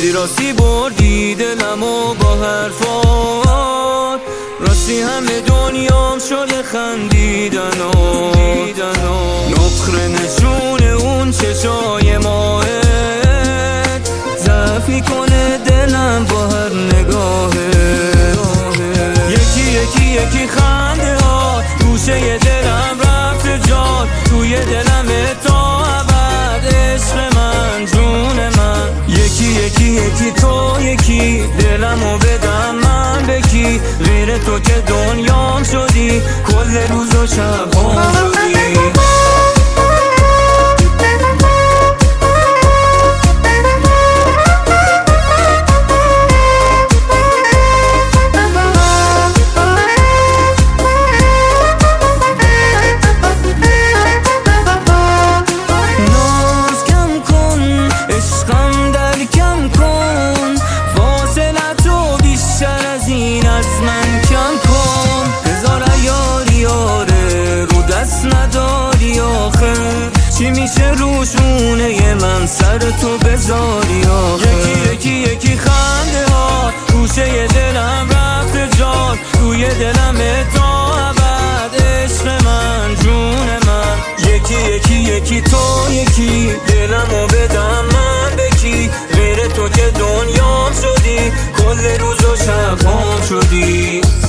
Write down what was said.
راستی بردی دلمو با حرفات، راستی همه دنیام شده خندیدن و نقره نشون اون چشای ماهت، ضعف میکنه دلم با هر نگاهه. یکی خنده ها گوشه دلم رفت جان، توی دلم تا ابد عشق من جون من. یکی تو یکی دلمو بدم من بکی، غیر تو که دنیام شدی کل روز و شب شدی. از من کم کن، هزار یاره رو دست نداری آخه، چی میشه روشونه من سر تو بذاری آخه. یکی خنده ها گوشه دلم رفت جان، توی دلم تا ابد عشق من جون من. یکی تو یکی دلمو بدم من بکی، غیر تو که دنیام شدی کل روز و شب شدی.